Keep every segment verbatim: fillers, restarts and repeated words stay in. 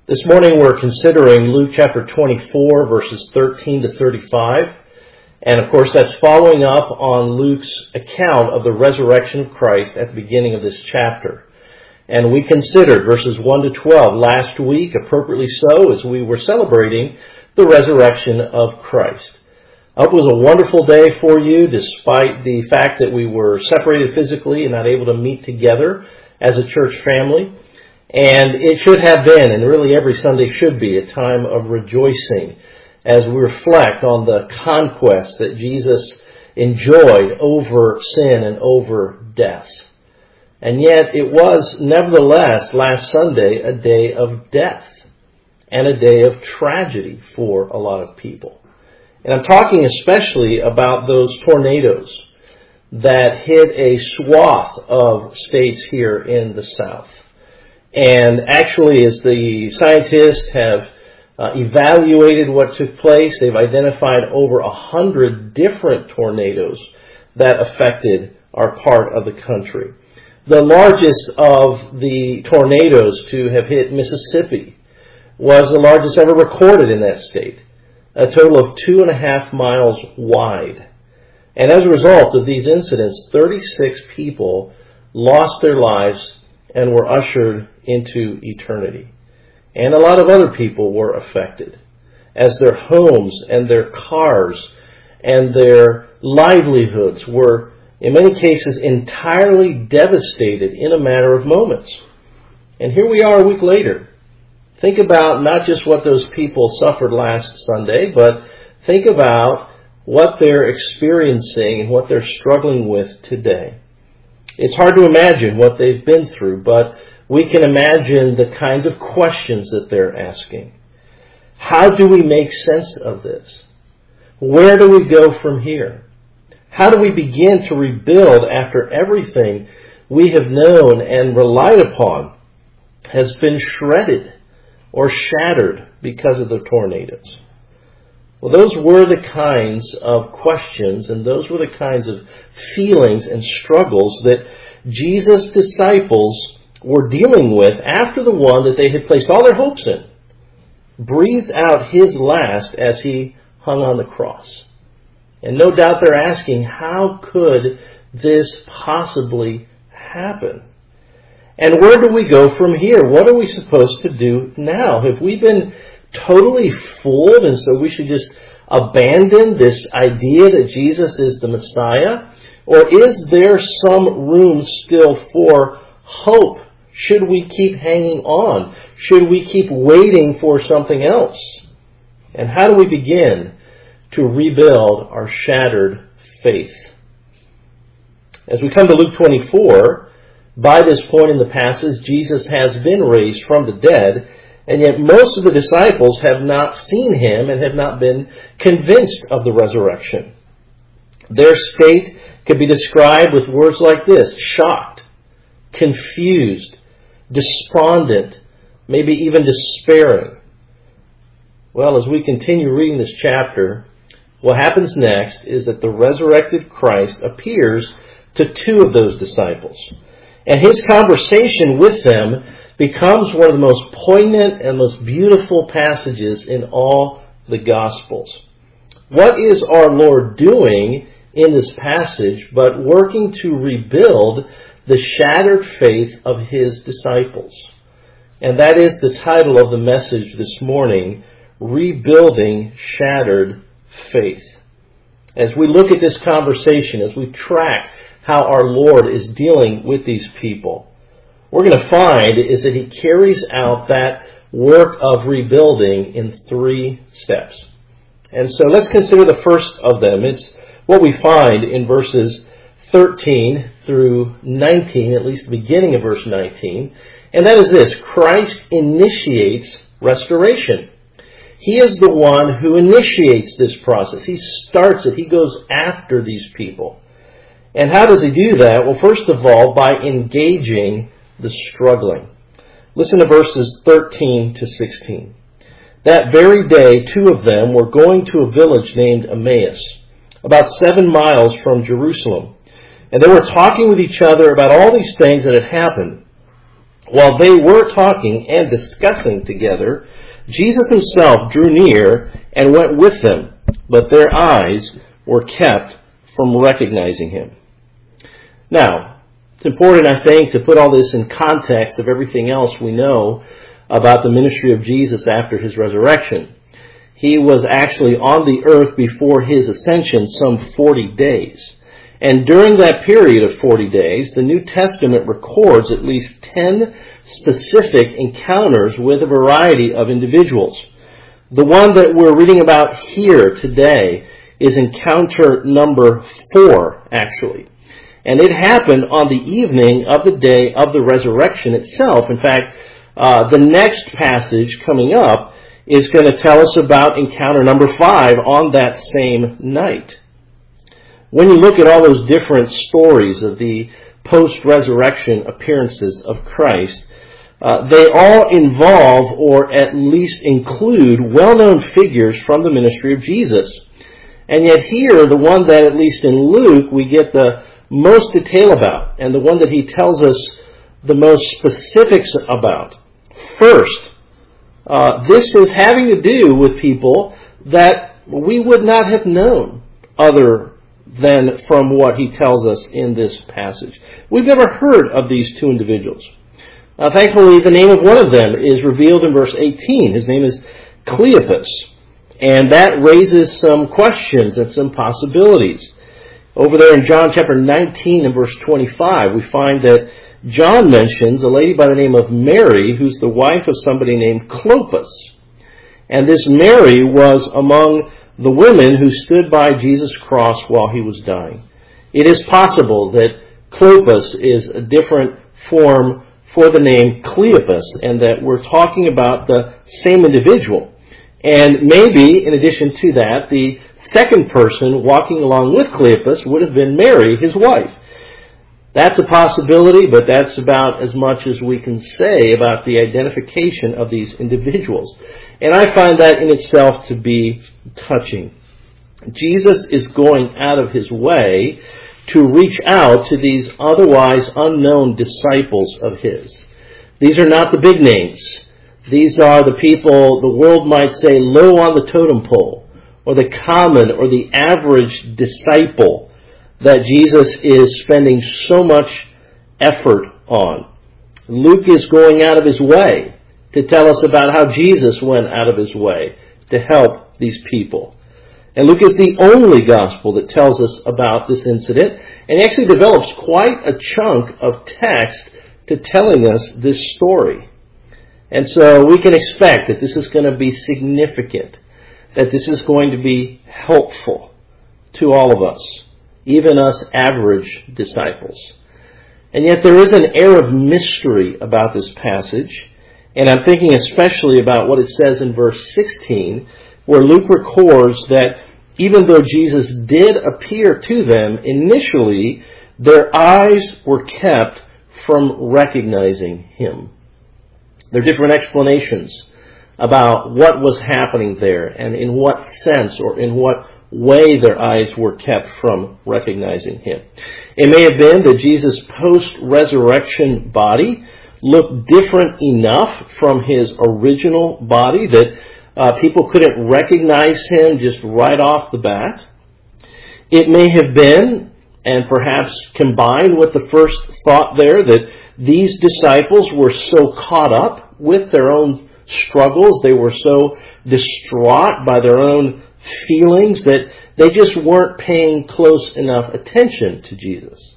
This morning we're considering Luke chapter twenty-four, verses thirteen to thirty-five. And of course that's following up on Luke's account of the resurrection of Christ at the beginning of this chapter. And we considered verses one to twelve last week, appropriately so, as we were celebrating the resurrection of Christ. I hope it was a wonderful day for you, despite the fact that we were separated physically and not able to meet together as a church family. And it should have been, and really every Sunday should be, a time of rejoicing as we reflect on the conquest that Jesus enjoyed over sin and over death. And yet it was nevertheless last Sunday a day of death and a day of tragedy for a lot of people. And I'm talking especially about those tornadoes that hit a swath of states here in the South. And actually, as the scientists have uh, evaluated what took place, they've identified over a hundred different tornadoes that affected our part of the country. The largest of the tornadoes to have hit Mississippi was the largest ever recorded in that state, a total of two and a half miles wide. And as a result of these incidents, thirty-six people lost their lives and were ushered into eternity. And a lot of other people were affected as their homes and their cars and their livelihoods were, in many cases, entirely devastated in a matter of moments. And here we are a week later. Think about not just what those people suffered last Sunday, but think about what they're experiencing and what they're struggling with today. It's hard to imagine what they've been through, but we can imagine the kinds of questions that they're asking. How do we make sense of this? Where do we go from here? How do we begin to rebuild after everything we have known and relied upon has been shredded or shattered because of the tornadoes? Well, those were the kinds of questions and those were the kinds of feelings and struggles that Jesus' disciples were dealing with after the one that they had placed all their hopes in breathed out his last as he hung on the cross. And no doubt they're asking, how could this possibly happen? And where do we go from here? What are we supposed to do now? Have we been totally fooled, and so we should just abandon this idea that Jesus is the Messiah? Or is there some room still for hope? Should we keep hanging on? Should we keep waiting for something else? And how do we begin to rebuild our shattered faith? As we come to Luke twenty-four, by this point in the passage, Jesus has been raised from the dead, and yet most of the disciples have not seen him and have not been convinced of the resurrection. Their state can be described with words like this: shocked, confused, despondent, maybe even despairing. Well, as we continue reading this chapter, what happens next is that the resurrected Christ appears to two of those disciples. And his conversation with them becomes one of the most poignant and most beautiful passages in all the Gospels. What is our Lord doing in this passage but working to rebuild the shattered faith of his disciples? And that is the title of the message this morning, Rebuilding Shattered Faith. As we look at this conversation, as we track how our Lord is dealing with these people, we're going to find is that he carries out that work of rebuilding in three steps. And so let's consider the first of them. It's what we find in verses thirteen through nineteen, at least the beginning of verse nineteen. And that is this: Christ initiates restoration. He is the one who initiates this process. He starts it. He goes after these people. And how does he do that? Well, first of all, by engaging the struggling. Listen to verses thirteen to sixteen. That very day, two of them were going to a village named Emmaus, about seven miles from Jerusalem. And they were talking with each other about all these things that had happened. While they were talking and discussing together, Jesus himself drew near and went with them, but their eyes were kept from recognizing him. Now, it's important, I think, to put all this in context of everything else we know about the ministry of Jesus after his resurrection. He was actually on the earth before his ascension some forty days. And during that period of forty days, the New Testament records at least ten specific encounters with a variety of individuals. The one that we're reading about here today is encounter number four, actually. And it happened on the evening of the day of the resurrection itself. In fact, uh, the next passage coming up is going to tell us about encounter number five on that same night. When you look at all those different stories of the post-resurrection appearances of Christ, uh, they all involve or at least include well-known figures from the ministry of Jesus. And yet here, the one that at least in Luke we get the most detail about, and the one that he tells us the most specifics about. First, uh, this is having to do with people that we would not have known other than from what he tells us in this passage. We've never heard of these two individuals. Uh, thankfully, the name of one of them is revealed in verse eighteen. His name is Cleopas. And that raises some questions and some possibilities. Over there in John chapter nineteen and verse twenty-five, we find that John mentions a lady by the name of Mary, who's the wife of somebody named Clopas. And this Mary was among the women who stood by Jesus' cross while he was dying. It is possible that Clopas is a different form for the name Cleopas, and that we're talking about the same individual. And maybe, in addition to that, the second person walking along with Cleopas would have been Mary, his wife. That's a possibility, but that's about as much as we can say about the identification of these individuals. And I find that in itself to be touching. Jesus is going out of his way to reach out to these otherwise unknown disciples of his. These are not the big names. These are the people the world might say low on the totem pole, or the common or the average disciple that Jesus is spending so much effort on. Luke is going out of his way to tell us about how Jesus went out of his way to help these people. And Luke is the only gospel that tells us about this incident, and he actually develops quite a chunk of text to telling us this story. And so we can expect that this is going to be significant, that this is going to be helpful to all of us, even us average disciples. And yet there is an air of mystery about this passage, and I'm thinking especially about what it says in verse sixteen, where Luke records that even though Jesus did appear to them initially, their eyes were kept from recognizing him. There are different explanations about what was happening there and in what sense or in what way their eyes were kept from recognizing him. It may have been that Jesus' post-resurrection body looked different enough from his original body that uh, people couldn't recognize him just right off the bat. It may have been, and perhaps combined with the first thought there, that these disciples were so caught up with their own struggles, they were so distraught by their own feelings that they just weren't paying close enough attention to Jesus.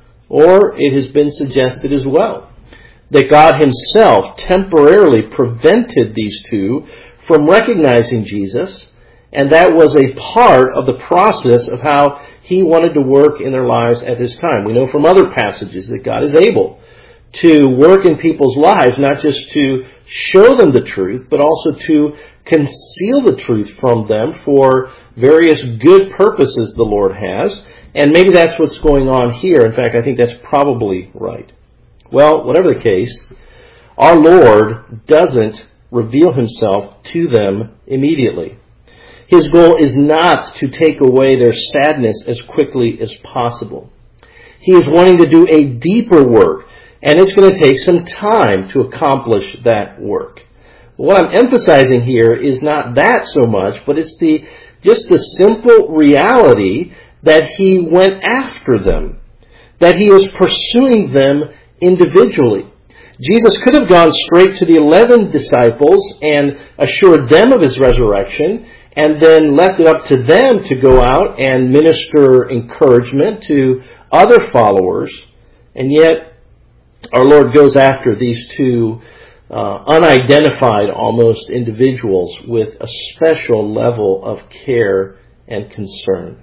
Or it has been suggested as well that God himself temporarily prevented these two from recognizing Jesus, and that was a part of the process of how he wanted to work in their lives at this time. We know from other passages that God is able to work in people's lives, not just to show them the truth, but also to conceal the truth from them for various good purposes the Lord has. And maybe that's what's going on here. In fact, I think that's probably right. Well, whatever the case, our Lord doesn't reveal himself to them immediately. His goal is not to take away their sadness as quickly as possible. He is wanting to do a deeper work And it's going to take some time to accomplish that work. What I'm emphasizing here is not that so much, but it's the just the simple reality that he went after them, that he was pursuing them individually. Jesus could have gone straight to the eleven disciples and assured them of his resurrection, and then left it up to them to go out and minister encouragement to other followers. And yet, our Lord goes after these two uh, unidentified, almost, individuals with a special level of care and concern.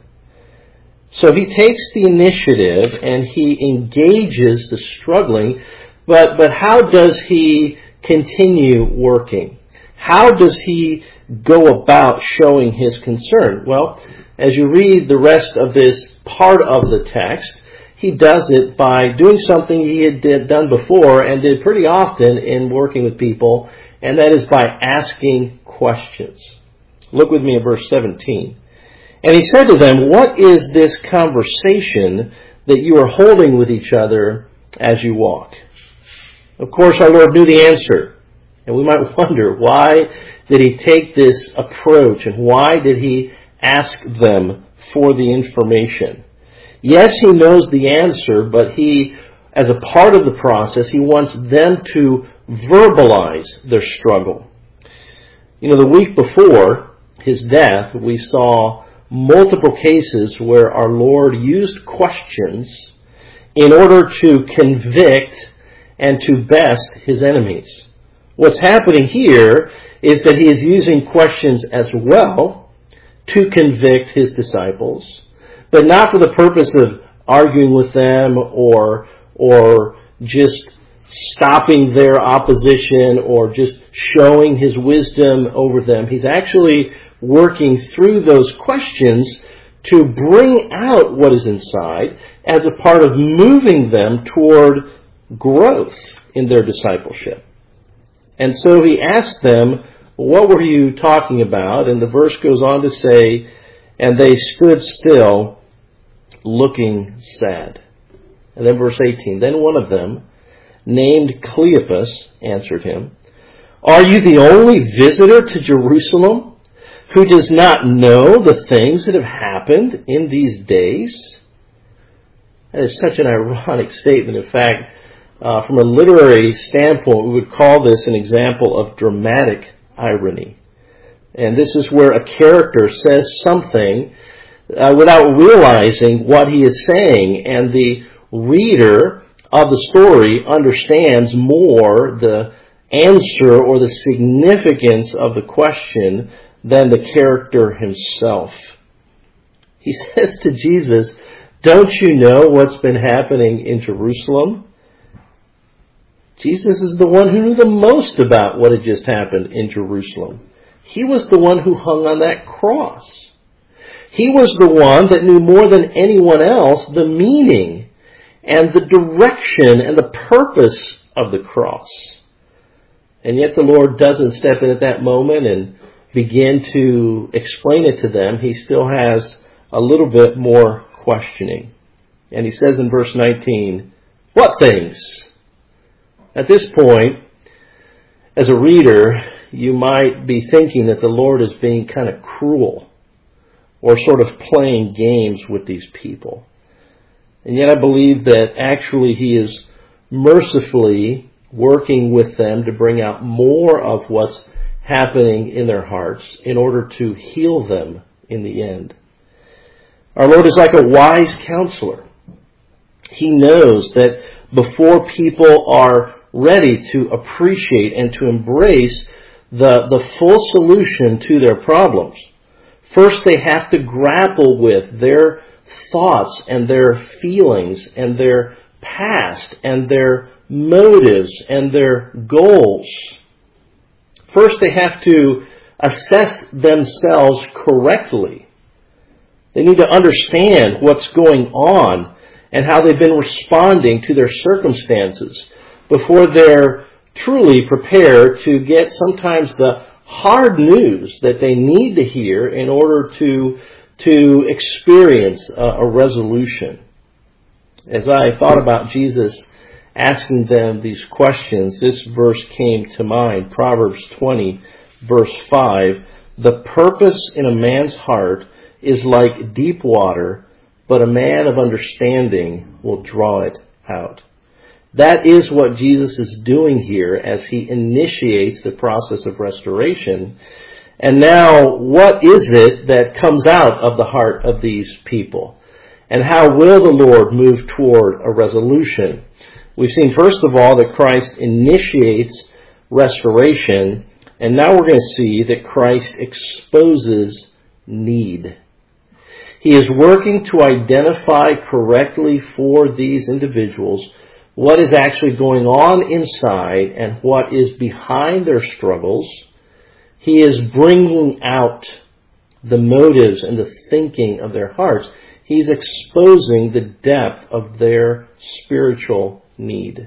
So he takes the initiative and he engages the struggling, but, but how does he continue working? How does he go about showing his concern? Well, as you read the rest of this part of the text, he does it by doing something he had did, done before and did pretty often in working with people, and that is by asking questions. Look with me at verse seventeen. And he said to them, "What is this conversation that you are holding with each other as you walk?" Of course, our Lord knew the answer. And we might wonder, why did he take this approach and why did he ask them for the information? Yes, he knows the answer, but he, as a part of the process, he wants them to verbalize their struggle. You know, the week before his death, we saw multiple cases where our Lord used questions in order to convict and to best his enemies. What's happening here is that he is using questions as well to convict his disciples, but not for the purpose of arguing with them or or just stopping their opposition or just showing his wisdom over them. He's actually working through those questions to bring out what is inside as a part of moving them toward growth in their discipleship. And so he asked them, "What were you talking about?" And the verse goes on to say, "And they stood still, looking sad." And then verse eighteen, "Then one of them, named Cleopas, answered him, 'Are you the only visitor to Jerusalem who does not know the things that have happened in these days?'" That is such an ironic statement. In fact, uh, from a literary standpoint, we would call this an example of dramatic irony. And this is where a character says something uh, without realizing what he is saying, and the reader of the story understands more the answer or the significance of the question than the character himself. He says to Jesus, "Don't you know what's been happening in Jerusalem?" Jesus is the one who knew the most about what had just happened in Jerusalem. He was the one who hung on that cross. He was the one that knew more than anyone else the meaning and the direction and the purpose of the cross. And yet the Lord doesn't step in at that moment and begin to explain it to them. He still has a little bit more questioning. And he says in verse nineteen, "What things?" At this point, as a reader, you might be thinking that the Lord is being kind of cruel or sort of playing games with these people. And yet I believe that actually he is mercifully working with them to bring out more of what's happening in their hearts in order to heal them in the end. Our Lord is like a wise counselor. He knows that before people are ready to appreciate and to embrace the, the full solution to their problems, first they have to grapple with their thoughts and their feelings and their past and their motives and their goals. First they have to assess themselves correctly. They need to understand what's going on and how they've been responding to their circumstances before they're truly prepared to get sometimes the hard news that they need to hear in order to, to experience a, a resolution. As I thought about Jesus asking them these questions, this verse came to mind, Proverbs twenty, verse five. The purpose in a man's heart is like deep water, but a man of understanding will draw it out. That is what Jesus is doing here as he initiates the process of restoration. And now, what is it that comes out of the heart of these people? And how will the Lord move toward a resolution? We've seen, first of all, that Christ initiates restoration, and now we're going to see that Christ exposes need. He is working to identify correctly for these individuals what is actually going on inside and what is behind their struggles. He is bringing out the motives and the thinking of their hearts. He's exposing the depth of their spiritual need.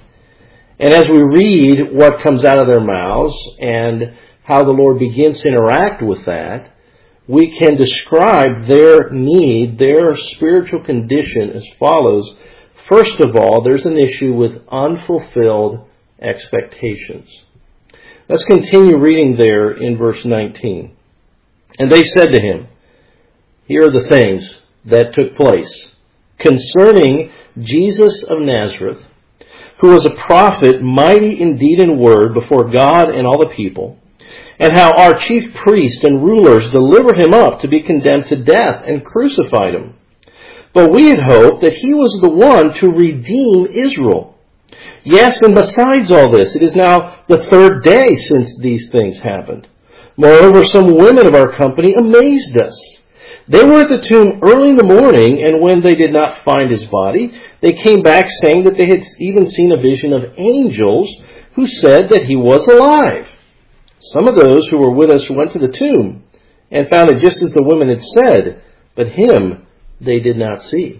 And as we read what comes out of their mouths and how the Lord begins to interact with that, we can describe their need, their spiritual condition as follows. First of all, there's an issue with unfulfilled expectations. Let's continue reading there in verse nineteen. And they said to him, here are the things that took place concerning Jesus of Nazareth, who was a prophet, mighty in deed and word before God and all the people, and how our chief priests and rulers delivered him up to be condemned to death and crucified him. But we had hoped that he was the one to redeem Israel. Yes, and besides all this, it is now the third day since these things happened. Moreover, some women of our company amazed us. They were at the tomb early in the morning, and when they did not find his body, they came back saying that they had even seen a vision of angels who said that he was alive. Some of those who were with us went to the tomb and found it just as the women had said, but him they did not see.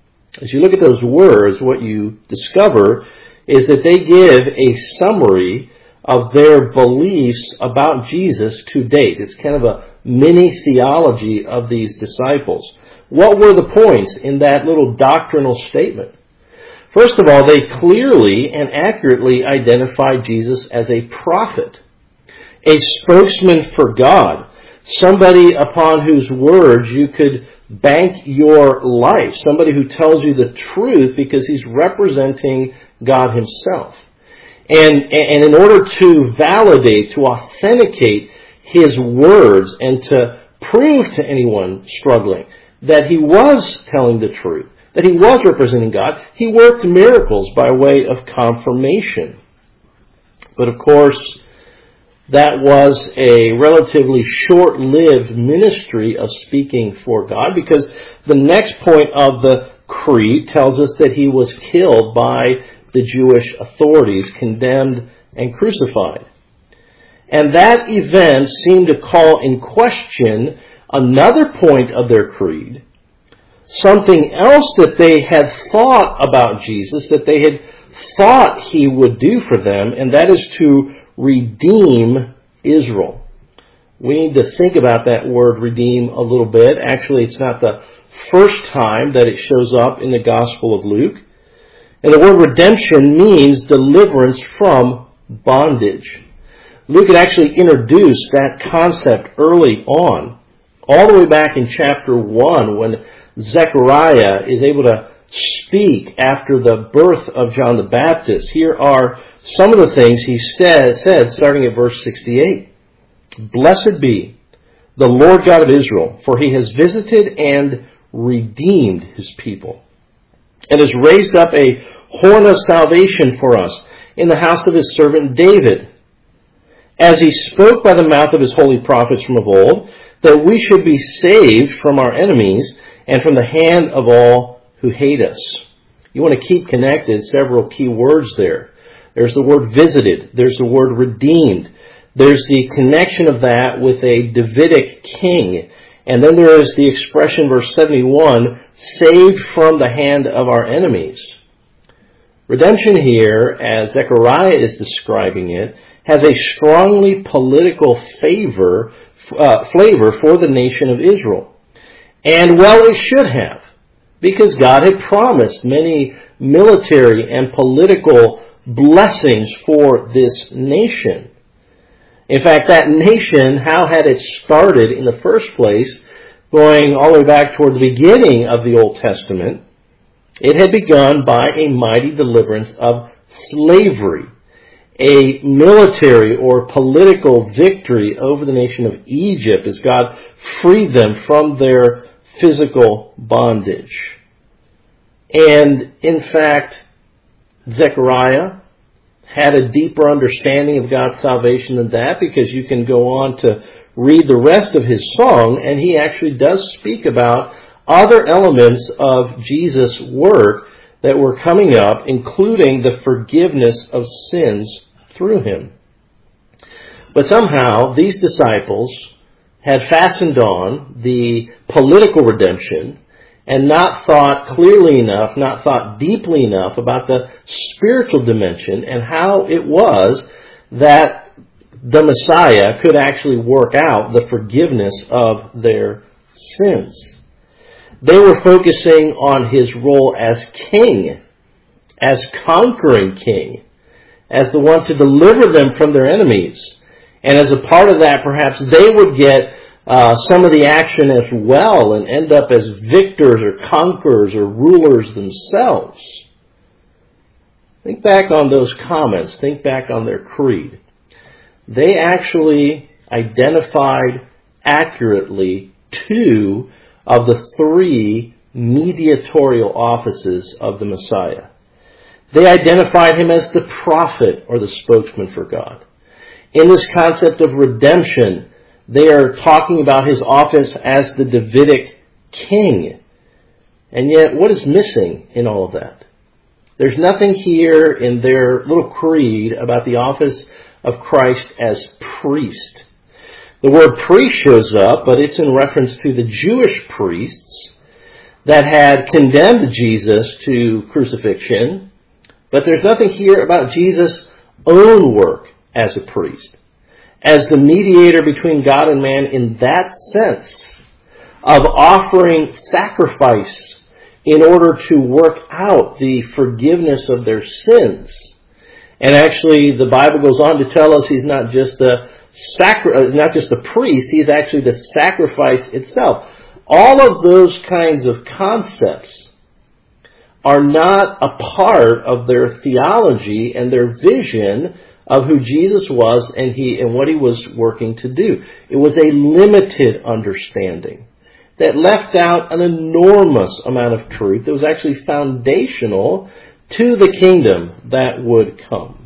As you look at those words, what you discover is that they give a summary of their beliefs about Jesus to date. It's kind of a mini theology of these disciples. What were the points in that little doctrinal statement? First of all, they clearly and accurately identified Jesus as a prophet, a spokesman for God, somebody upon whose words you could bank your life, somebody who tells you the truth because he's representing God himself. And, and in order to validate, to authenticate his words and to prove to anyone struggling that he was telling the truth, that he was representing God, he worked miracles by way of confirmation. But of course, that was a relatively short-lived ministry of speaking for God, because the next point of the creed tells us that he was killed by the Jewish authorities, condemned and crucified. And that event seemed to call in question another point of their creed, something else that they had thought about Jesus, that they had thought he would do for them, and that is to redeem Israel. We need to think about that word redeem a little bit. Actually, it's not the first time that it shows up in the Gospel of Luke. And the word redemption means deliverance from bondage. Luke had actually introduced that concept early on, all the way back in chapter one, when Zechariah is able to speak after the birth of John the Baptist. Here are some of the things he said, said starting at verse sixty-eight. Blessed be the Lord God of Israel, for he has visited and redeemed his people, and has raised up a horn of salvation for us in the house of his servant David, as he spoke by the mouth of his holy prophets from of old, that we should be saved from our enemies and from the hand of all who hate us. You want to keep connected several key words there. There's the word visited. There's the word redeemed. There's the connection of that with a Davidic king. And then there is the expression, verse seventy-one, saved from the hand of our enemies. Redemption here, as Zechariah is describing it, has a strongly political favor, uh, flavor for the nation of Israel. And well, it should have. because God had promised many military and political blessings for this nation. In fact, that nation, how had it started in the first place, going all the way back toward the beginning of the Old Testament? It had begun by a mighty deliverance of slavery, a military or political victory over the nation of Egypt as God freed them from their physical bondage. And in fact, Zechariah had a deeper understanding of God's salvation than that, because you can go on to read the rest of his song, and he actually does speak about other elements of Jesus' work that were coming up, including the forgiveness of sins through him. But somehow, these disciples had fastened on the political redemption and not thought clearly enough, not thought deeply enough about the spiritual dimension and how it was that the Messiah could actually work out the forgiveness of their sins. They were focusing on his role as king, as conquering king, as the one to deliver them from their enemies. And as a part of that, perhaps they would get uh, some of the action as well and end up as victors or conquerors or rulers themselves. Think back on those comments. Think back on their creed. They actually identified accurately two of the three mediatorial offices of the Messiah. They identified him as the prophet or the spokesman for God. In this concept of redemption, they are talking about his office as the Davidic king. And yet, what is missing in all of that? There's nothing here in their little creed about the office of Christ as priest. The word priest shows up, but it's in reference to the Jewish priests that had condemned Jesus to crucifixion. But there's nothing here about Jesus' own work as a priest, as the mediator between God and man in that sense of offering sacrifice in order to work out the forgiveness of their sins. And actually, the Bible goes on to tell us he's not just the sacri- not just the priest, he's actually the sacrifice itself. All of those kinds of concepts are not a part of their theology and their vision of who Jesus was and he and what he was working to do. It was a limited understanding that left out an enormous amount of truth that was actually foundational to the kingdom that would come.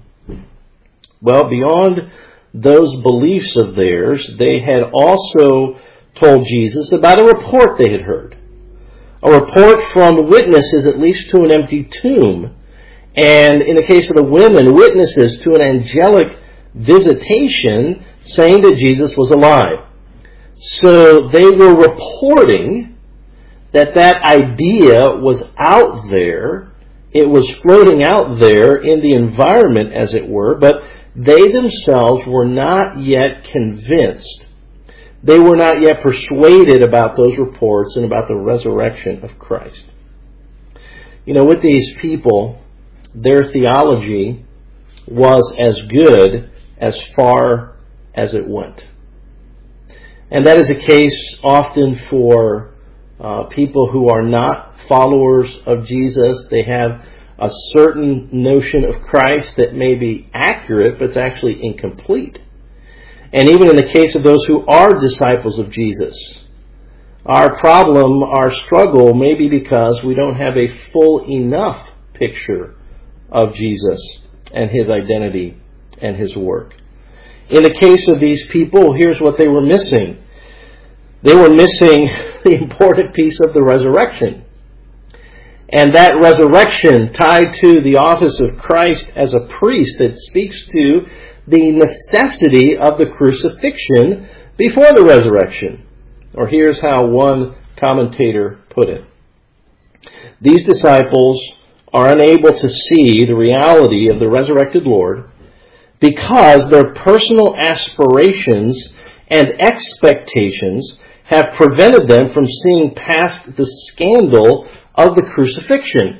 Well, beyond those beliefs of theirs, they had also told Jesus about a report they had heard. A report from witnesses, at least to an empty tomb. And in the case of the women, witnesses to an angelic visitation saying that Jesus was alive. So they were reporting that that idea was out there. It was floating out there in the environment, as it were, but they themselves were not yet convinced. They were not yet persuaded about those reports and about the resurrection of Christ. You know, with these people, their theology was as good as far as it went. And that is a case often for uh, people who are not followers of Jesus. They have a certain notion of Christ that may be accurate, but it's actually incomplete. And even in the case of those who are disciples of Jesus, our problem, our struggle may be because we don't have a full enough picture of Jesus and his identity and his work. In the case of these people, here's what they were missing. They were missing the important piece of the resurrection. And that resurrection tied to the office of Christ as a priest that speaks to the necessity of the crucifixion before the resurrection. Or here's how one commentator put it. These disciples are unable to see the reality of the resurrected Lord because their personal aspirations and expectations have prevented them from seeing past the scandal of the crucifixion.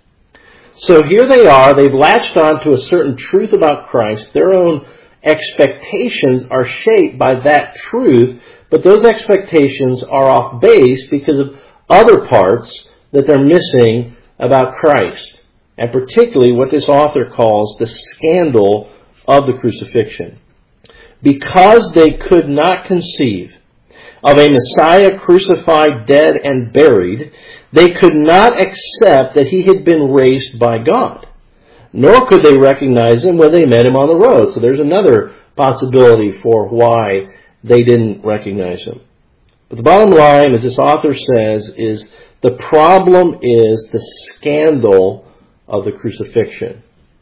So here they are, they've latched on to a certain truth about Christ. Their own expectations are shaped by that truth, but those expectations are off base because of other parts that they're missing about Christ, and particularly what this author calls the scandal of the crucifixion. Because they could not conceive of a Messiah crucified, dead, and buried, they could not accept that he had been raised by God, nor could they recognize him when they met him on the road. So there's another possibility for why they didn't recognize him. But the bottom line, as this author says, is the problem is the scandal of the crucifixion.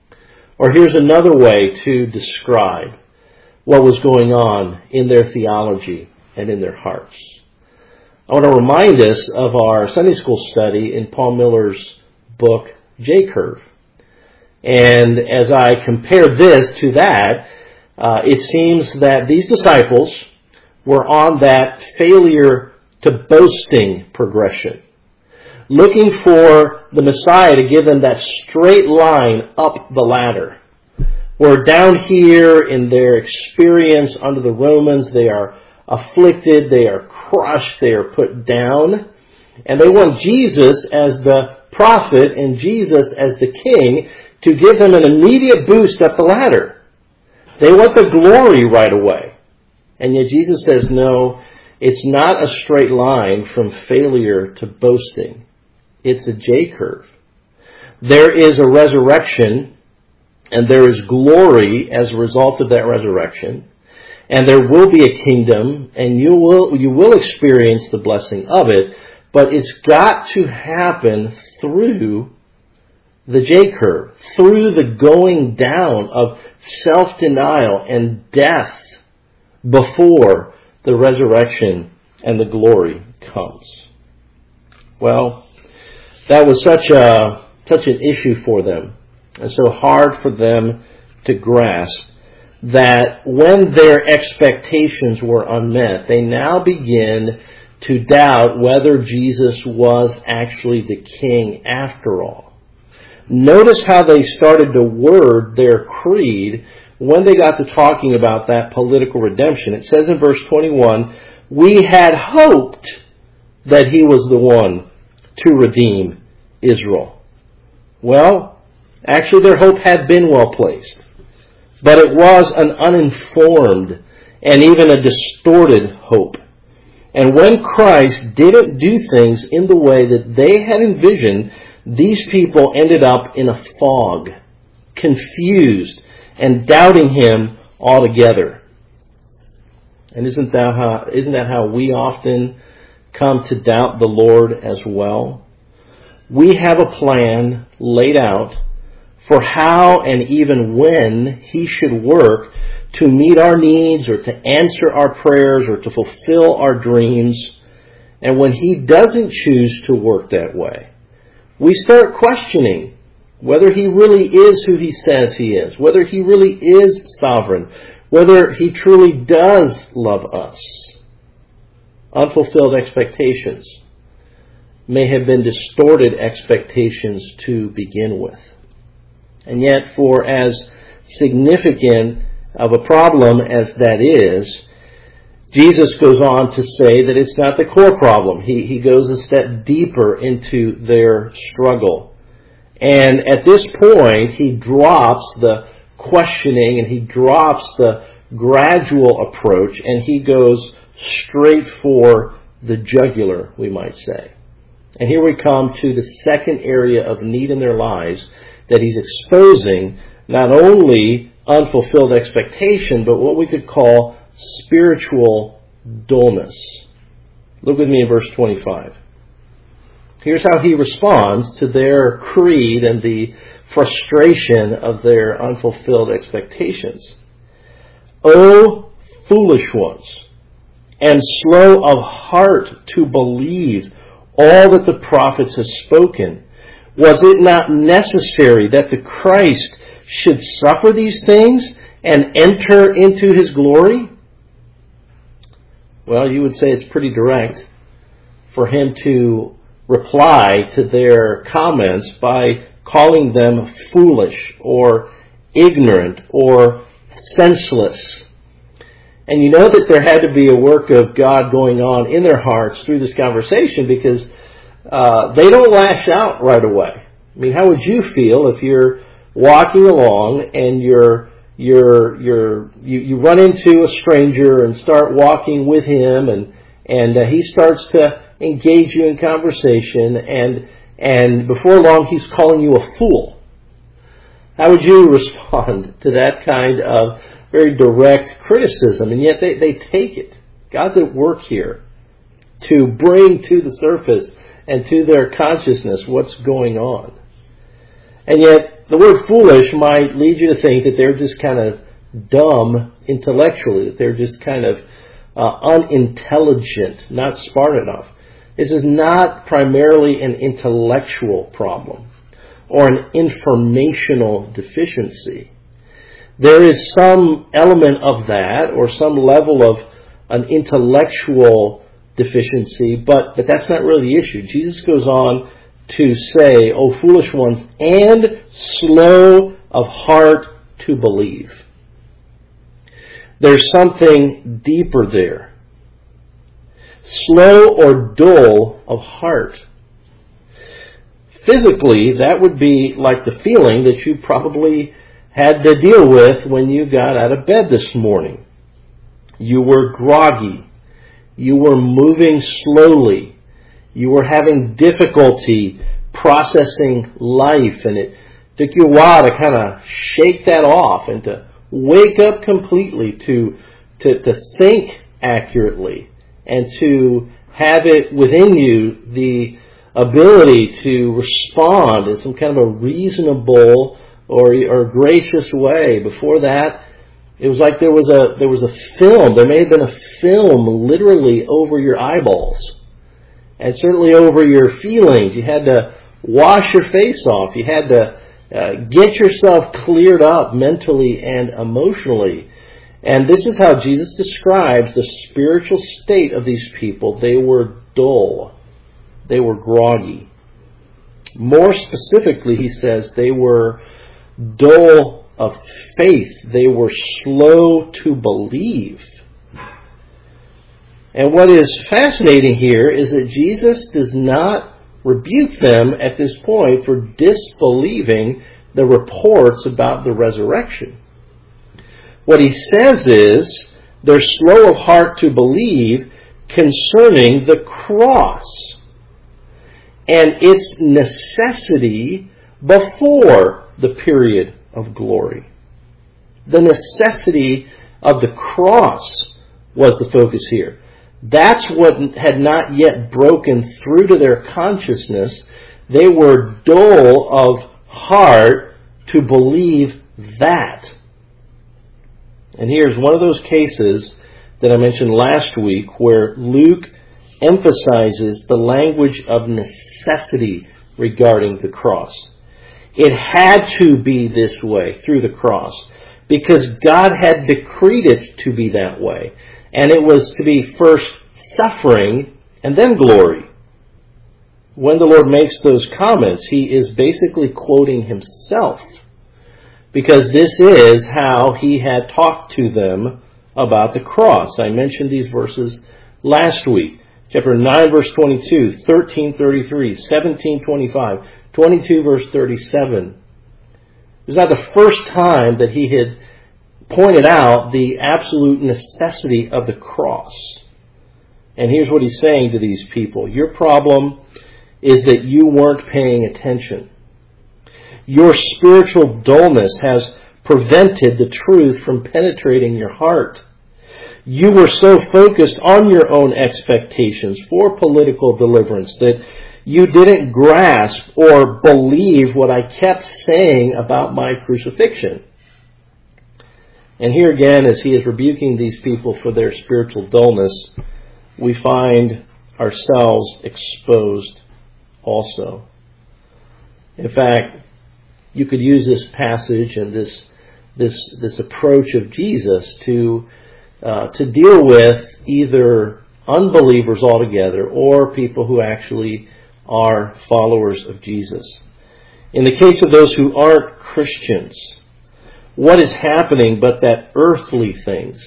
Or here's another way to describe what was going on in their theology and in their hearts. I want to remind us of our Sunday school study in Paul Miller's book, J-Curve. And as I compare this to that, uh, it seems that these disciples were on that failure to boasting progression, looking for the Messiah to give them that straight line up the ladder. Where down here in their experience under the Romans, they are afflicted, they are crushed, they are put down. And they want Jesus as the prophet and Jesus as the king to give them an immediate boost up the ladder. They want the glory right away. And yet Jesus says, no, it's not a straight line from failure to boasting. It's a J-curve. There is a resurrection, and there is glory as a result of that resurrection. And there will be a kingdom, and you will you will experience the blessing of it, but it's got to happen through the J-curve, through the going down of self-denial and death before the resurrection and the glory comes. Well, that was such a such an issue for them, and so hard for them to grasp, that when their expectations were unmet, they now begin to doubt whether Jesus was actually the king after all. Notice how they started to word their creed when they got to talking about that political redemption. It says in verse twenty-one, we had hoped that he was the one to redeem Israel. Well, actually their hope had been well placed. But it was an uninformed and even a distorted hope. And when Christ didn't do things in the way that they had envisioned, these people ended up in a fog, confused, and doubting him altogether. And isn't that how, isn't that how we often come to doubt the Lord as well? We have a plan laid out for how and even when he should work to meet our needs or to answer our prayers or to fulfill our dreams. And when he doesn't choose to work that way, we start questioning whether he really is who he says he is, whether he really is sovereign, whether he truly does love us. Unfulfilled expectations may have been distorted expectations to begin with. And yet, for as significant of a problem as that is, Jesus goes on to say that it's not the core problem. He, he goes a step deeper into their struggle. And at this point, he drops the questioning and he drops the gradual approach, and he goes straight for the jugular, we might say. And here we come to the second area of need in their lives that he's exposing, not only unfulfilled expectation, but what we could call spiritual dullness. Look with me in verse twenty-five. Here's how he responds to their creed and the frustration of their unfulfilled expectations. O foolish ones, and slow of heart to believe all that the prophets have spoken. Was it not necessary that the Christ should suffer these things and enter into his glory? Well, you would say it's pretty direct for him to reply to their comments by calling them foolish or ignorant or senseless. And you know that there had to be a work of God going on in their hearts through this conversation, because uh, they don't lash out right away. I mean, how would you feel if you're walking along and you're you're you're you, you run into a stranger and start walking with him, and and uh, he starts to engage you in conversation, and and before long he's calling you a fool? How would you respond to that kind of very direct criticism? And yet they, they take it. God's at work here to bring to the surface and to their consciousness what's going on. And yet the word foolish might lead you to think that they're just kind of dumb intellectually, that they're just kind of uh, unintelligent, not smart enough. This is not primarily an intellectual problem or an informational deficiency. There is some element of that, or some level of an intellectual deficiency, but, but that's not really the issue. Jesus goes on to say, "O foolish ones, and slow of heart to believe." There's something deeper there. Slow or dull of heart. Physically, that would be like the feeling that you probably had to deal with when you got out of bed this morning. You were groggy. You were moving slowly. You were having difficulty processing life, and it took you a while to kind of shake that off and to wake up completely, to, to, to think accurately, and to have it within you the ability to respond in some kind of a reasonable or, or gracious way. Before that, it was like there was a there was a film. There may have been a film literally over your eyeballs, and certainly over your feelings. You had to wash your face off. You had to uh, get yourself cleared up mentally and emotionally. And this is how Jesus describes the spiritual state of these people. They were dull. They were groggy. More specifically, he says they were dull of faith. They were slow to believe. And what is fascinating here is that Jesus does not rebuke them at this point for disbelieving the reports about the resurrection. What he says is they're slow of heart to believe concerning the cross and its necessity before the period of glory. The necessity of the cross was the focus here. That's what had not yet broken through to their consciousness. They were dull of heart to believe that. And here's one of those cases that I mentioned last week where Luke emphasizes the language of necessity regarding the cross. It had to be this way through the cross because God had decreed it to be that way. And it was to be first suffering and then glory. When the Lord makes those comments, he is basically quoting himself, because this is how he had talked to them about the cross. I mentioned these verses last week. Chapter nine, verse twenty-two, thirteen, thirty-three, seventeen, twenty-five, twenty-two, verse thirty-seven. It was not the first time that he had pointed out the absolute necessity of the cross. And here's what he's saying to these people. Your problem is that you weren't paying attention. Your spiritual dullness has prevented the truth from penetrating your heart. You were so focused on your own expectations for political deliverance that you didn't grasp or believe what I kept saying about my crucifixion. And here again, as he is rebuking these people for their spiritual dullness, we find ourselves exposed also. In fact, you could use this passage and this this this approach of Jesus to uh, to deal with either unbelievers altogether or people who actually are followers of Jesus. In the case of those who aren't Christians, what is happening but that earthly things,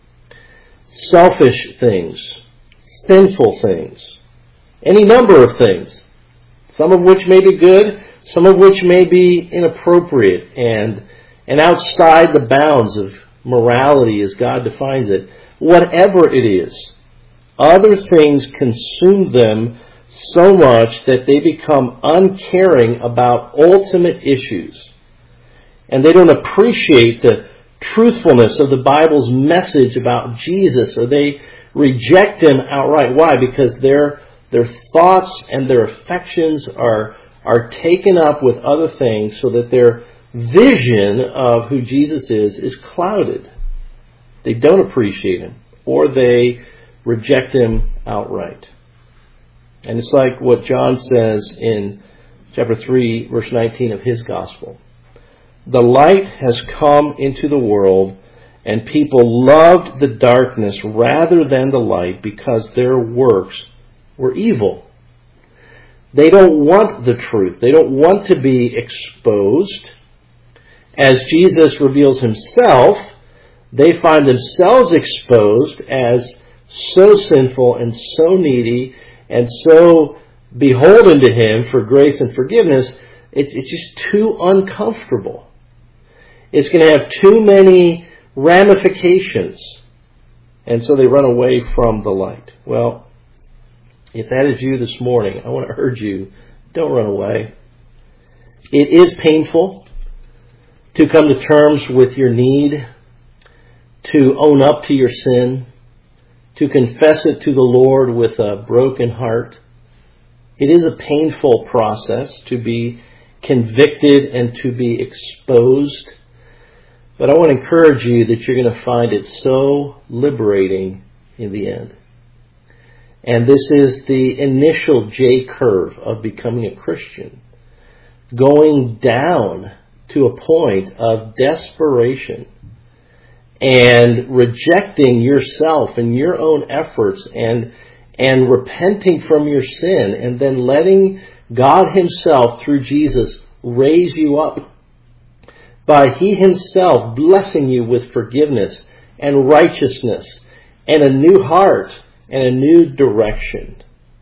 selfish things, sinful things, any number of things, some of which may be good, some of which may be inappropriate and, and outside the bounds of morality as God defines it, whatever it is, other things consume them so much that they become uncaring about ultimate issues. And they don't appreciate the truthfulness of the Bible's message about Jesus, or they reject Him outright. Why? Because their their thoughts and their affections are, are taken up with other things, so that their vision of who Jesus is is clouded. They don't appreciate Him, or they reject Him outright. And it's like what John says in chapter three, verse nineteen of his gospel. The light has come into the world, and people loved the darkness rather than the light because their works were evil. They don't want the truth. They don't want to be exposed. As Jesus reveals Himself, they find themselves exposed as so sinful and so needy and so beholden to Him for grace and forgiveness. It's, it's just too uncomfortable. It's going to have too many ramifications. And so they run away from the light. Well, if that is you this morning, I want to urge you, don't run away. It is painful to come to terms with your need, to own up to your sin, to confess it to the Lord with a broken heart. It is a painful process to be convicted and to be exposed. But I want to encourage you that you're going to find it so liberating in the end. And this is the initial J-curve of becoming a Christian. Going down to a point of desperation and rejecting yourself and your own efforts and, and repenting from your sin, and then letting God Himself, through Jesus, raise you up by He Himself blessing you with forgiveness and righteousness and a new heart and a new direction.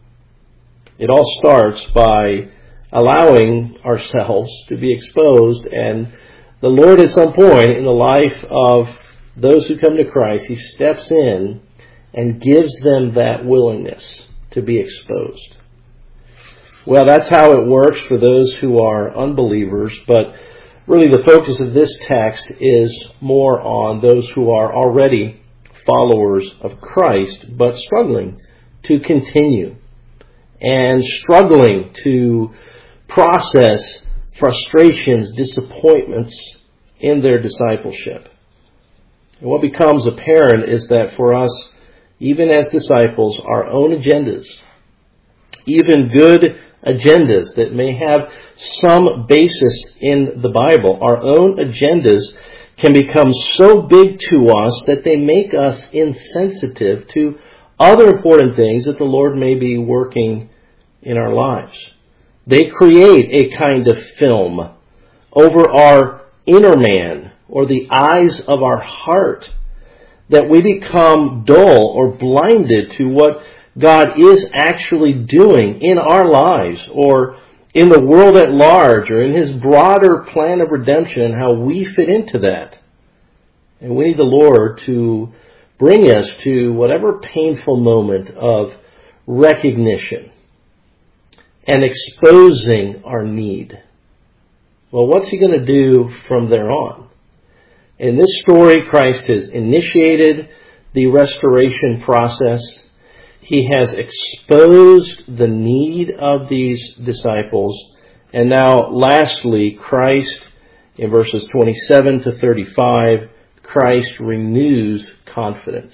It all starts by allowing ourselves to be exposed, and the Lord at some point in the life of those who come to Christ, He steps in and gives them that willingness to be exposed. Well, that's how it works for those who are unbelievers, but really the focus of this text is more on those who are already followers of Christ, but struggling to continue and struggling to process frustrations, disappointments in their discipleship. And what becomes apparent is that for us, even as disciples, our own agendas, even good agendas that may have some basis in the Bible, our own agendas can become so big to us that they make us insensitive to other important things that the Lord may be working in our lives. They create a kind of film over our inner man, or the eyes of our heart, that we become dull or blinded to what God is actually doing in our lives, or in the world at large, or in His broader plan of redemption, and how we fit into that. And we need the Lord to bring us to whatever painful moment of recognition and exposing our need. Well, what's He going to do from there on? In this story, Christ has initiated the restoration process. He has exposed the need of these disciples. And now, lastly, Christ, in verses twenty-seven to thirty-five, Christ renews confidence.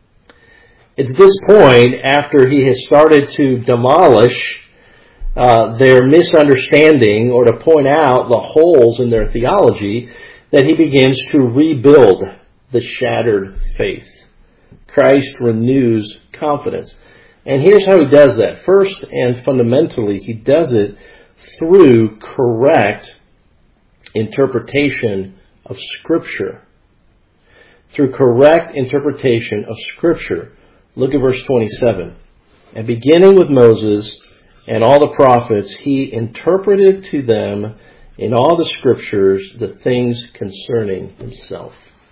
At this point, after He has started to demolish uh, their misunderstanding, or to point out the holes in their theology, that He begins to rebuild the shattered faith. Christ renews confidence. And here's how he does that. First and fundamentally, he does it through correct interpretation of Scripture. Through correct interpretation of Scripture. Look at verse twenty-seven. And beginning with Moses and all the prophets, he interpreted to them in all the Scriptures the things concerning himself.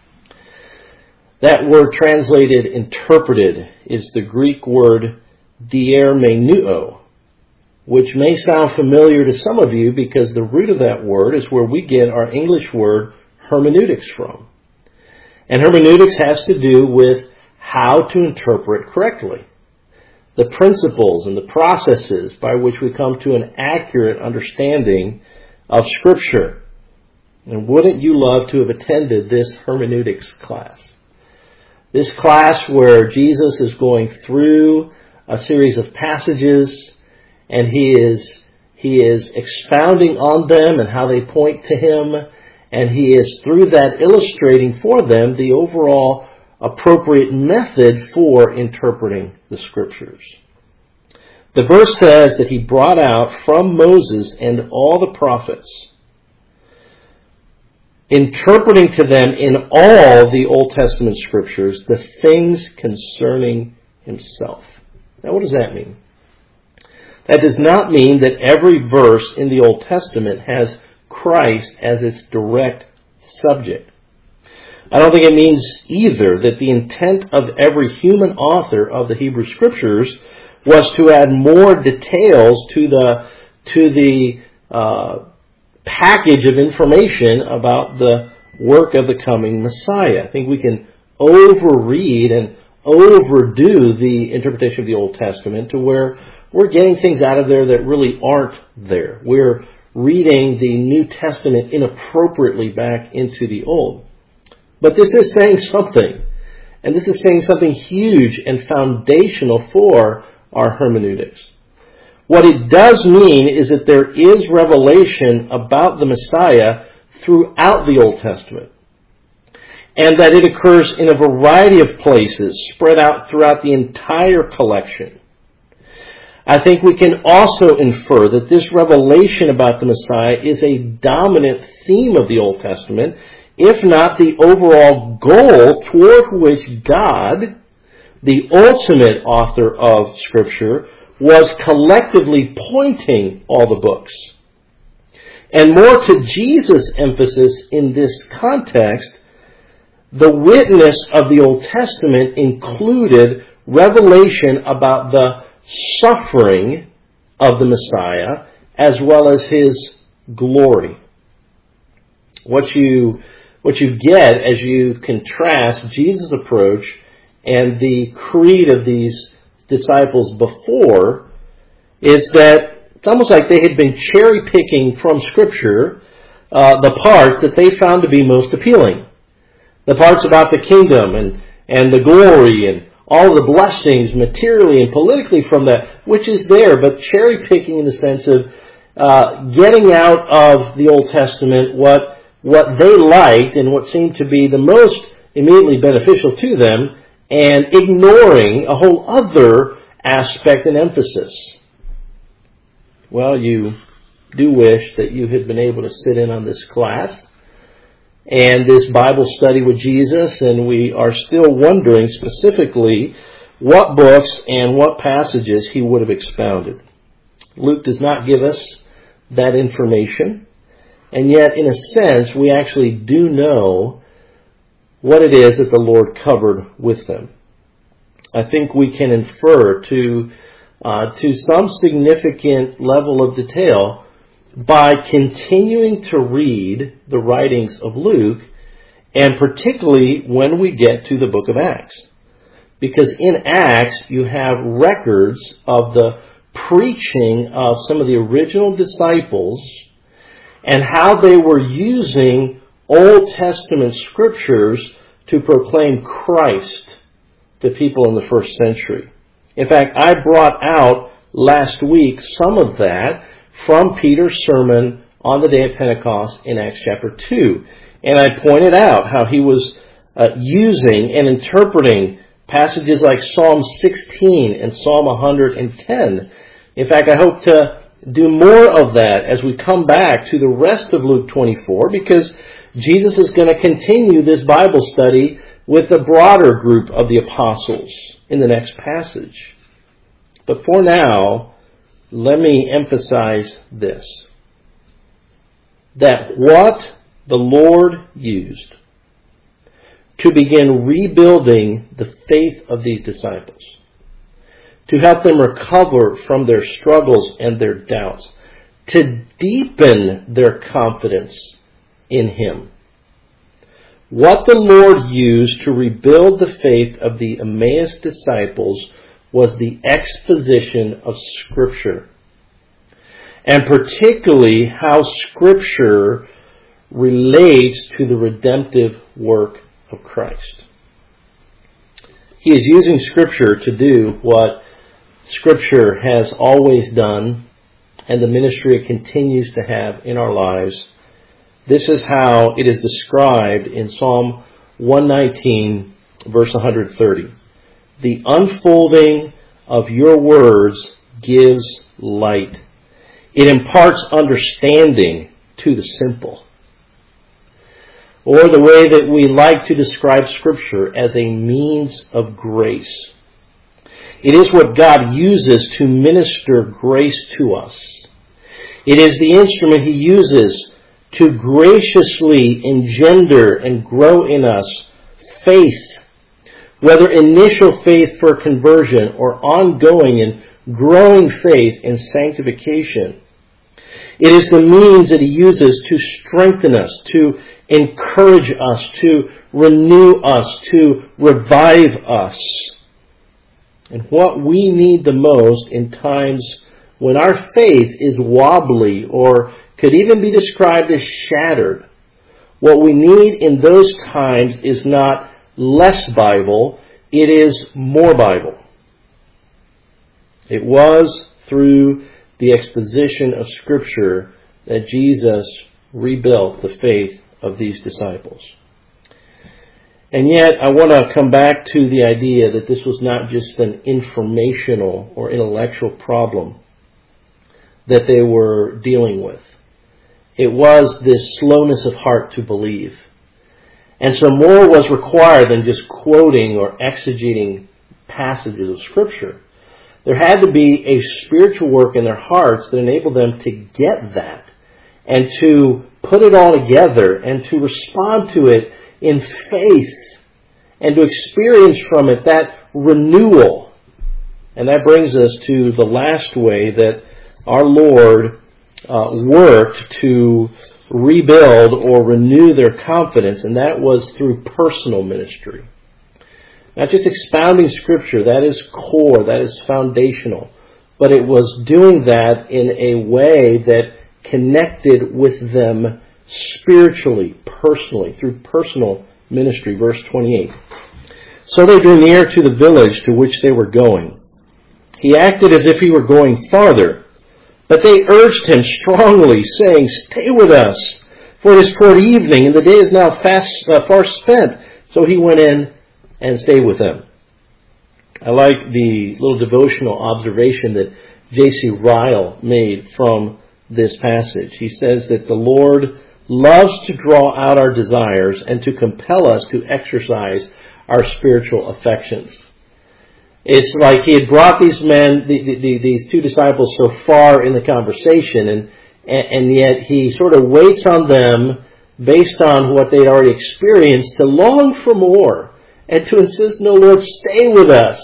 That word translated interpreted is the Greek word diermeneuo, which may sound familiar to some of you because the root of that word is where we get our English word hermeneutics from. And hermeneutics has to do with how to interpret correctly. The principles and the processes by which we come to an accurate understanding of Scripture. And wouldn't you love to have attended this hermeneutics class? This class where Jesus is going through a series of passages and he is he is expounding on them and how they point to him, and he is through that illustrating for them the overall appropriate method for interpreting the Scriptures. The verse says that he brought out from Moses and all the prophets, interpreting to them in all the Old Testament Scriptures the things concerning himself. Now, what does that mean? That does not mean that every verse in the Old Testament has Christ as its direct subject. I don't think it means either that the intent of every human author of the Hebrew Scriptures was to add more details to the to the uh, package of information about the work of the coming Messiah. I think we can overread and overdo the interpretation of the Old Testament to where we're getting things out of there that really aren't there. We're reading the New Testament inappropriately back into the Old. But this is saying something. And this is saying something huge and foundational for our hermeneutics. What it does mean is that there is revelation about the Messiah throughout the Old Testament, and that it occurs in a variety of places spread out throughout the entire collection. I think we can also infer that this revelation about the Messiah is a dominant theme of the Old Testament, if not the overall goal toward which God, the ultimate author of Scripture, was collectively pointing all the books. And more to Jesus' emphasis in this context, the witness of the Old Testament included revelation about the suffering of the Messiah as well as his glory. What you, what you get as you contrast Jesus' approach and the creed of these disciples before is that it's almost like they had been cherry-picking from Scripture uh, the parts that they found to be most appealing. The parts about the kingdom and, and the glory and all the blessings materially and politically from that, which is there, but cherry-picking in the sense of uh, getting out of the Old Testament what, what they liked and what seemed to be the most immediately beneficial to them, and ignoring a whole other aspect and emphasis. Well, you do wish that you had been able to sit in on this class and this Bible study with Jesus, and we are still wondering specifically what books and what passages he would have expounded. Luke does not give us that information, and yet, in a sense, we actually do know what it is that the Lord covered with them. I think we can infer to uh, to some significant level of detail by continuing to read the writings of Luke, and particularly when we get to the book of Acts. Because in Acts, you have records of the preaching of some of the original disciples and how they were using Old Testament Scriptures to proclaim Christ to people in the first century. In fact, I brought out last week some of that from Peter's sermon on the day of Pentecost in Acts chapter two. And I pointed out how he was uh, using and interpreting Passages like Psalm sixteen and Psalm one hundred ten. In fact, I hope to do more of that as we come back to the rest of Luke twenty-four, because Jesus is going to continue this Bible study with a broader group of the apostles in the next passage. But for now, let me emphasize this: that what the Lord used to begin rebuilding the faith of these disciples, to help them recover from their struggles and their doubts, to deepen their confidence in Him. What the Lord used to rebuild the faith of the Emmaus disciples was the exposition of Scripture, and particularly how Scripture relates to the redemptive work of Christ. He is using Scripture to do what Scripture has always done, and the ministry it continues to have in our lives. This is how it is described in Psalm one nineteen, verse one hundred thirty. The unfolding of your words gives light. It imparts understanding to the simple. Or the way that we like to describe Scripture, as a means of grace. It is what God uses to minister grace to us. It is the instrument He uses to graciously engender and grow in us faith, whether initial faith for conversion or ongoing and growing faith in sanctification. It is the means that He uses to strengthen us, to encourage us, to renew us, to revive us. And what we need the most in times when our faith is wobbly or could even be described as shattered, what we need in those times is not less Bible, it is more Bible. It was through the exposition of Scripture that Jesus rebuilt the faith of these disciples. And yet, I want to come back to the idea that this was not just an informational or intellectual problem that they were dealing with. It was this slowness of heart to believe. And so more was required than just quoting or exegeting passages of Scripture. There had to be a spiritual work in their hearts that enabled them to get that and to put it all together and to respond to it in faith and to experience from it that renewal. And that brings us to the last way that our Lord uh, worked to rebuild or renew their confidence, and that was through personal ministry. Not just expounding Scripture, that is core, that is foundational. But it was doing that in a way that connected with them spiritually, personally, through personal ministry. Verse twenty-eight. So they drew near to the village to which they were going. He acted as if he were going farther, but they urged him strongly, saying, "Stay with us, for it is toward evening, and the day is now fast, uh, far spent." So he went in and stayed with them. I like the little devotional observation that J C Ryle made from this passage. He says that the Lord loves to draw out our desires and to compel us to exercise our spiritual affections. It's like he had brought these men, the, the, these two disciples, so far in the conversation, and, and yet he sort of waits on them based on what they'd already experienced to long for more and to insist, "No, Lord, stay with us."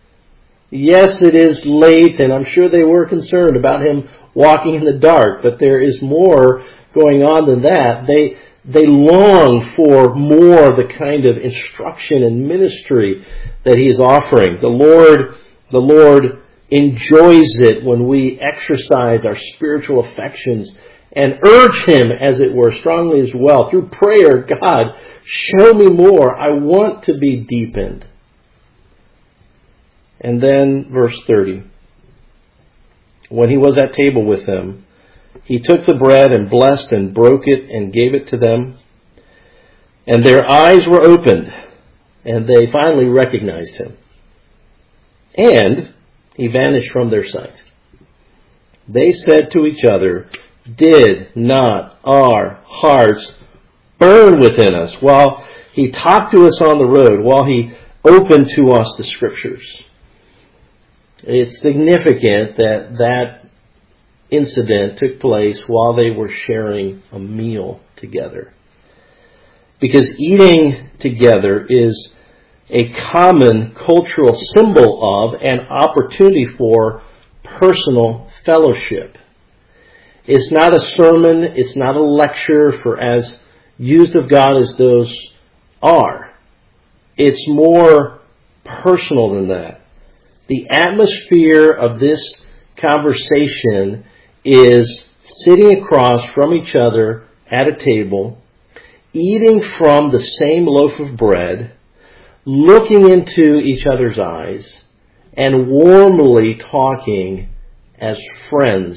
Yes, it is late, and I'm sure they were concerned about him walking in the dark, but there is more going on than that. They they long for more of the kind of instruction and ministry that he is offering. The Lord, the Lord enjoys it when we exercise our spiritual affections and urge him, as it were, strongly as well, through prayer. "God, show me more. I want to be deepened." And then verse thirty. When he was at table with them, he took the bread and blessed and broke it and gave it to them. And their eyes were opened, And they finally recognized him. And he vanished from their sight. They said to each other, "Did not our hearts burn within us while he talked to us on the road, while he opened to us the Scriptures?" It's significant that that incident took place while they were sharing a meal together. Because eating together is a common cultural symbol of and opportunity for personal fellowship. It's not a sermon, it's not a lecture for as used of God as those are. It's more personal than that. The atmosphere of this conversation is sitting across from each other at a table, eating from the same loaf of bread, looking into each other's eyes, and warmly talking as friends.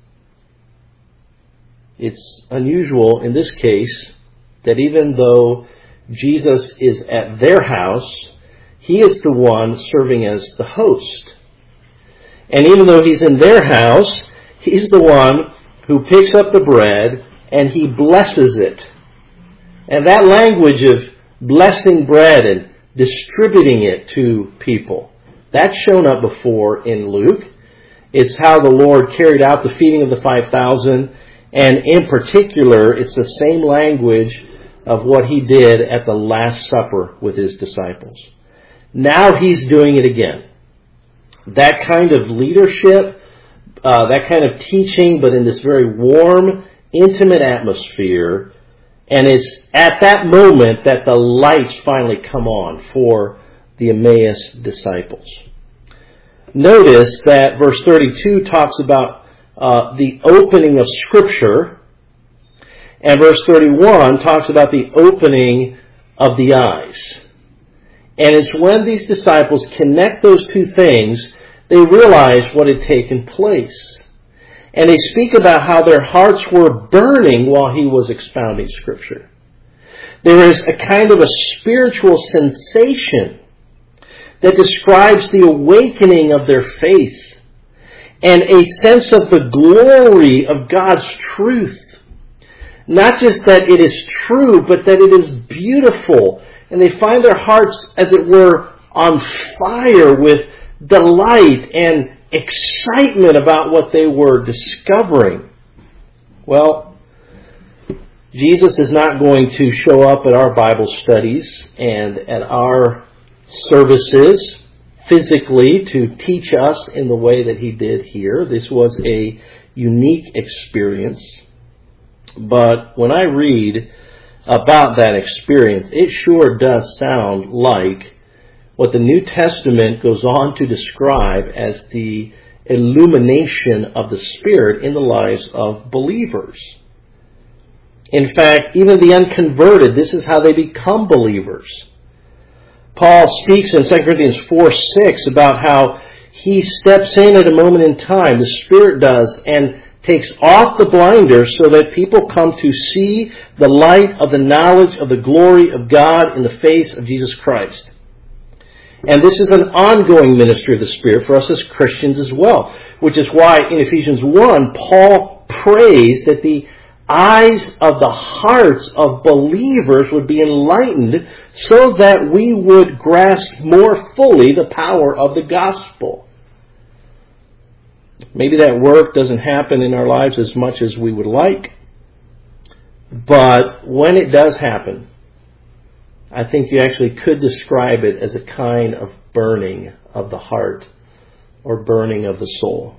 It's unusual in this case that even though Jesus is at their house, he is the one serving as the host. And even though he's in their house, he's the one who picks up the bread and he blesses it. And that language of blessing bread and distributing it to people, that's shown up before in Luke. It's how the Lord carried out the feeding of the five thousand, and in particular, it's the same language of what he did at the Last Supper with his disciples. Now he's doing it again. That kind of leadership, uh, that kind of teaching, but in this very warm, intimate atmosphere. And it's at that moment that the lights finally come on for the Emmaus disciples. Notice that verse thirty-two talks about uh, the opening of Scripture, and verse thirty-one talks about the opening of the eyes. And it's when these disciples connect those two things, they realize what had taken place. And they speak about how their hearts were burning while he was expounding Scripture. There is a kind of a spiritual sensation that describes the awakening of their faith and a sense of the glory of God's truth. Not just that it is true, but that it is beautiful. And they find their hearts, as it were, on fire with delight and excitement about what they were discovering. Well, Jesus is not going to show up at our Bible studies and at our services physically to teach us in the way that he did here. This was a unique experience. But when I read about that experience, it sure does sound like what the New Testament goes on to describe as the illumination of the Spirit in the lives of believers. In fact, even the unconverted, this is how they become believers. Paul speaks in Second Corinthians four six about how he steps in at a moment in time, the Spirit does, and takes off the blinders so that people come to see the light of the knowledge of the glory of God in the face of Jesus Christ. And this is an ongoing ministry of the Spirit for us as Christians as well, which is why in Ephesians one, Paul prays that the eyes of the hearts of believers would be enlightened so that we would grasp more fully the power of the gospel. Maybe that work doesn't happen in our lives as much as we would like, but when it does happen, I think you actually could describe it as a kind of burning of the heart or burning of the soul.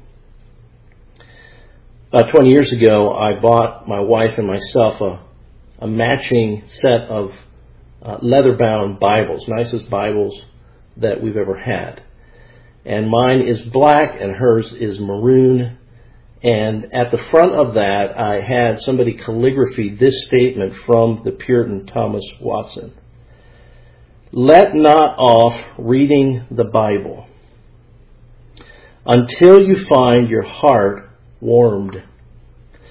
About twenty years ago, I bought my wife and myself a, a matching set of uh, leather-bound Bibles, nicest Bibles that we've ever had. And mine is black and hers is maroon. And at the front of that, I had somebody calligraphy this statement from the Puritan Thomas Watson. Let not off reading the Bible until you find your heart warmed.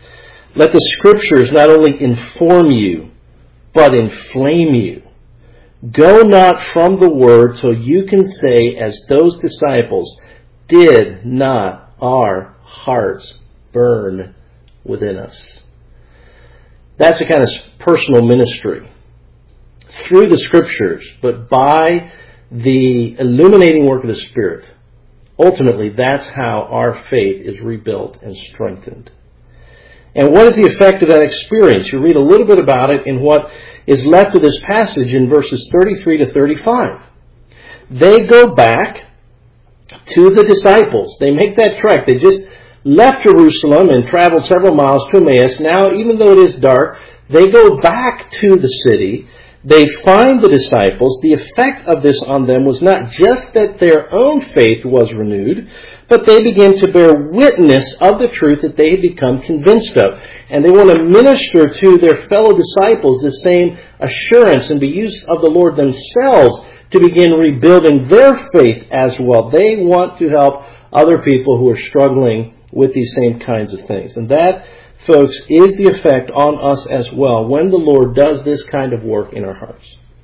Let the Scriptures not only inform you, but inflame you Go not from the word till you can say, as those disciples, did not our hearts burn within us? That's a kind of personal ministry through the Scriptures, but by the illuminating work of the Spirit. Ultimately, that's how our faith is rebuilt and strengthened. And what is the effect of that experience? You read a little bit about it in what is left of this passage in verses thirty-three to thirty-five. They go back to the disciples. They make that trek. They just left Jerusalem and traveled several miles to Emmaus. Now, even though it is dark, they go back to the city. They find the disciples. The effect of this on them was not just that their own faith was renewed, but they begin to bear witness of the truth that they had become convinced of. And they want to minister to their fellow disciples the same assurance and be used of the Lord themselves to begin rebuilding their faith as well. They want to help other people who are struggling with these same kinds of things. And that, folks, is the effect on us as well when the Lord does this kind of work in our hearts.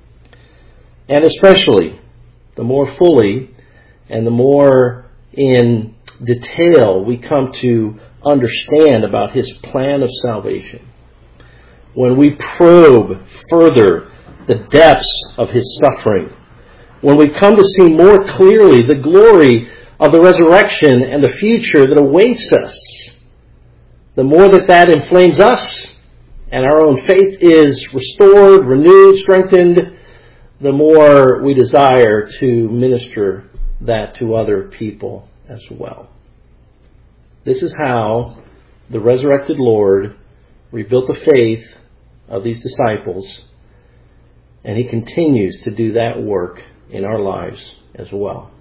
And especially, the more fully and the more in detail we come to understand about His plan of salvation, when we probe further the depths of His suffering, when we come to see more clearly the glory of the resurrection and the future that awaits us, the more that that inflames us and our own faith is restored, renewed, strengthened, the more we desire to minister that to other people as well. This is how the resurrected Lord rebuilt the faith of these disciples, and He continues to do that work in our lives as well.